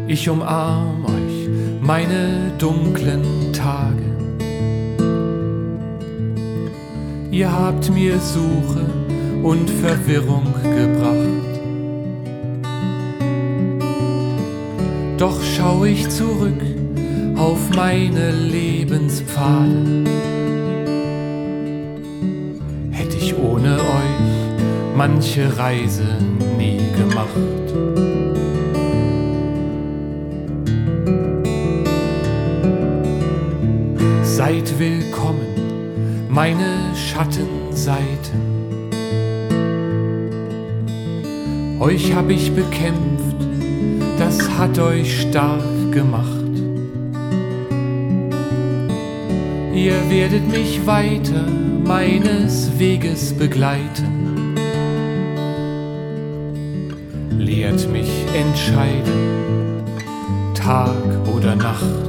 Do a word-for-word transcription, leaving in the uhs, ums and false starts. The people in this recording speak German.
Ich umarm euch, meine dunklen Tage. Ihr habt mir Suche und Verwirrung gebracht. Doch schau ich zurück auf meine Lebenspfade. Hätte ich ohne euch manche Reise nie gemacht. Seid willkommen, meine Schattenseiten. Euch hab ich bekämpft, das hat euch stark gemacht. Ihr werdet mich weiter meines Weges begleiten. Lehrt mich entscheiden, Tag oder Nacht.